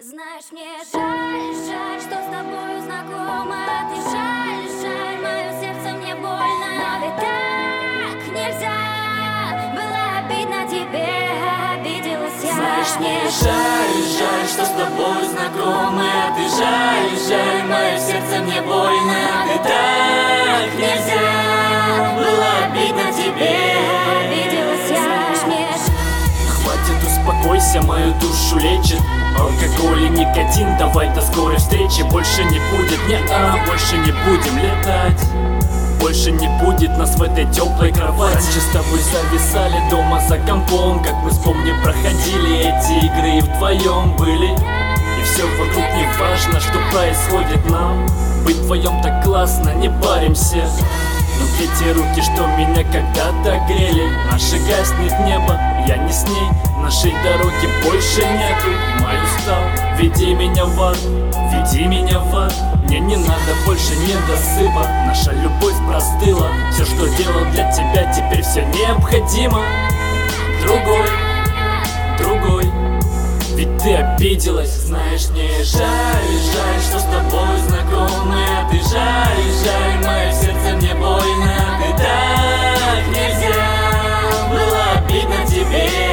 Знаешь, мне жаль, жаль, что с тобою знакома. Ты жаль, жаль, мое сердце мне больно. Но ведь так нельзя, было обидно тебе, обиделась я. Знаешь, мне жаль, жаль, что с тобой знакомы. А ты жаль, жаль, мое сердце мне больно. Ты так нельзя, было обидно тебе, обиделась я. Знаешь, мне жаль. Хватит, успокойся, мою душу лечит алкоголь и никотин, давай до скорой встречи. Больше не будет, больше не будем летать. Больше не будет нас в этой теплой кровати. Раньше с тобой зависали дома за компом, как мы, вспомни, проходили эти игры и вдвоем были. И все вокруг не важно, что происходит нам. Быть вдвоем так классно, не паримся. Но где те руки, что меня когда-то грели? Наше гаснет небо, я не с ней. Нашей дороги больше нету. Май устал, веди меня в ад, веди меня в ад. Мне не надо больше недосыпа. Наша любовь простыла. Все, что делал для тебя, теперь все необходимо. Другой, другой. Ведь ты обиделась. Знаешь, мне жаль, жаль, что с тобой знакомы. А ты жаль, жаль, мое сердце мне больно. Ты так нельзя, было обидно тебе.